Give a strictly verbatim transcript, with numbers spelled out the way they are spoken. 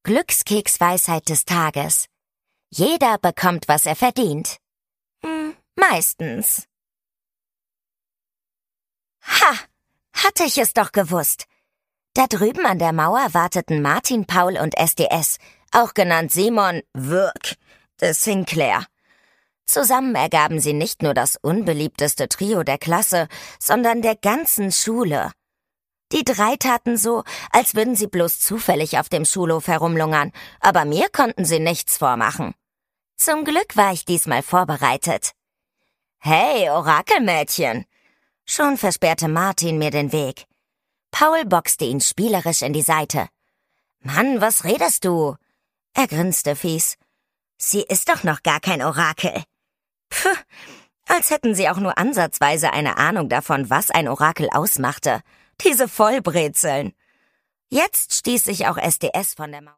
Glückskeksweisheit des Tages. Jeder bekommt, was er verdient. Hm, meistens. Ha! Hatte ich es doch gewusst. Da drüben an der Mauer warteten Martin, Paul und S D S, auch genannt Simon Wirk de Sinclair. Zusammen ergaben sie nicht nur das unbeliebteste Trio der Klasse, sondern der ganzen Schule. Die drei taten so, als würden sie bloß zufällig auf dem Schulhof herumlungern, aber mir konnten sie nichts vormachen. Zum Glück war ich diesmal vorbereitet. »Hey, Orakelmädchen!« Schon versperrte Martin mir den Weg. Paul boxte ihn spielerisch in die Seite. »Mann, was redest du?« Er grinste fies. »Sie ist doch noch gar kein Orakel.« Puh, als hätten sie auch nur ansatzweise eine Ahnung davon, was ein Orakel ausmachte. Diese Vollbrezeln. Jetzt stieß sich auch S D S von der Mauer.